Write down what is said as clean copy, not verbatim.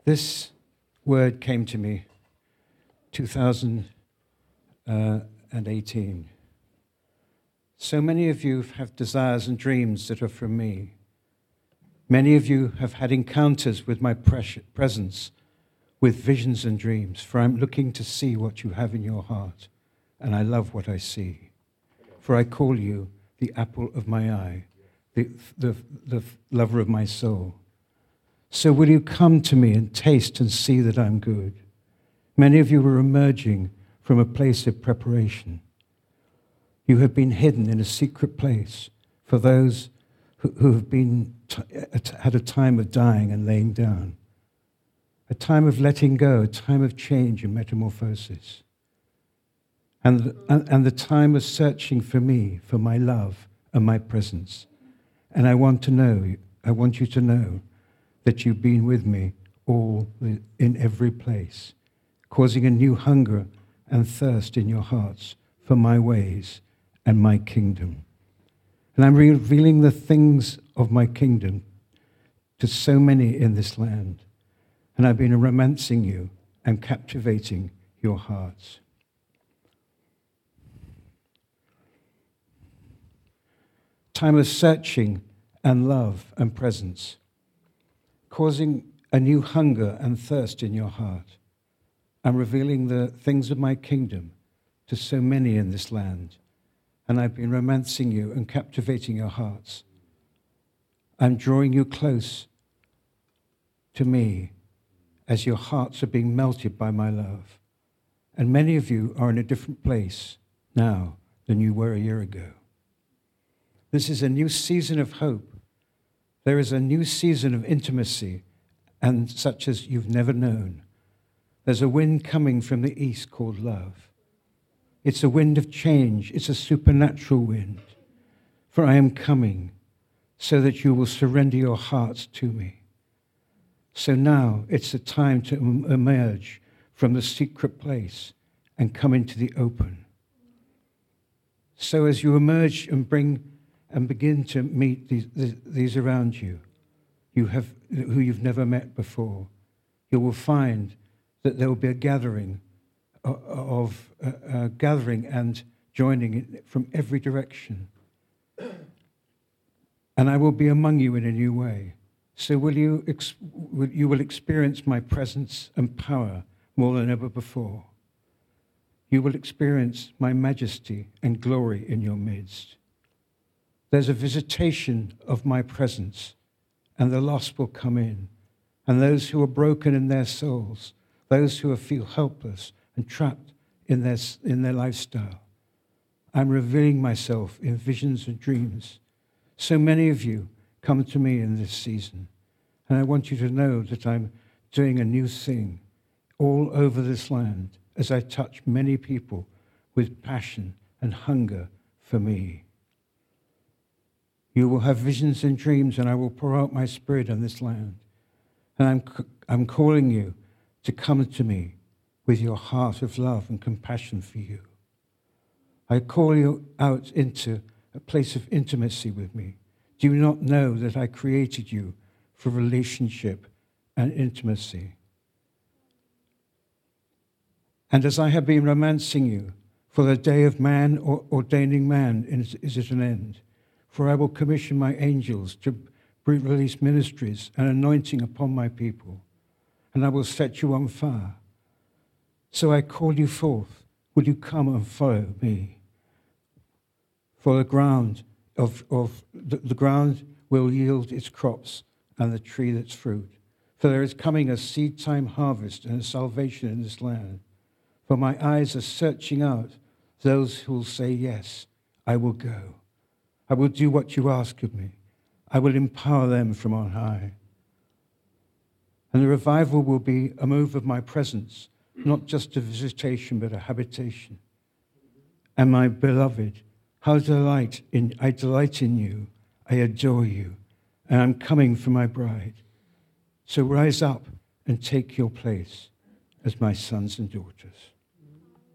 This word came to me 2018. So many of you have desires and dreams that are from me. Many of you have had encounters with my presence, with visions and dreams, for I'm looking to see what you have in your heart, and I love what I see. For I call you the apple of my eye, the lover of my soul. So will you come to me and taste and see that I'm good? Many of you are emerging from a place of preparation. You have been hidden in a secret place for those who have been had a time of dying and laying down, a time of letting go, a time of change and metamorphosis, and the time of searching for me, for my love and my presence. And I want you to know that you've been with me in every place, causing a new hunger and thirst in your hearts for my ways and my kingdom. And I'm revealing the things of my kingdom to so many in this land. And I've been romancing you and captivating your hearts. Time of searching and love and presence, causing a new hunger and thirst in your heart. I'm revealing the things of my kingdom to so many in this land. And I've been romancing you and captivating your hearts. I'm drawing you close to me as your hearts are being melted by my love. And many of you are in a different place now than you were a year ago. This is a new season of hope. There is a new season of intimacy, and such as you've never known. There's a wind coming from the east called love. It's a wind of change. It's a supernatural wind. For I am coming so that you will surrender your hearts to me. So now it's the time to emerge from the secret place and come into the open. So as you emerge and begin to meet these around you, who you've never met before, you will find that there will be a gathering and joining from every direction. And I will be among you in a new way. So you will experience my presence and power more than ever before. You will experience my majesty and glory in your midst. There's a visitation of my presence, and the lost will come in, and those who are broken in their souls, those who feel helpless and trapped in their lifestyle. I'm revealing myself in visions and dreams. So many of you come to me in this season, and I want you to know that I'm doing a new thing all over this land as I touch many people with passion and hunger for me. You will have visions and dreams, and I will pour out my spirit on this land. And I'm calling you to come to me with your heart of love and compassion for you. I call you out into a place of intimacy with me. Do you not know that I created you for relationship and intimacy? And as I have been romancing you, for the day of man or ordaining man is at an end. For I will commission my angels to release ministries and anointing upon my people, and I will set you on fire. So I call you forth. Will you come and follow me? For the ground the ground will yield its crops, and the tree its fruit. For there is coming a seed time harvest and a salvation in this land. For my eyes are searching out those who will say, yes, I will go. I will do what you ask of me. I will empower them from on high. And the revival will be a move of my presence, not just a visitation, but a habitation. And my beloved, I delight in you. I adore you. And I'm coming for my bride. So rise up and take your place as my sons and daughters.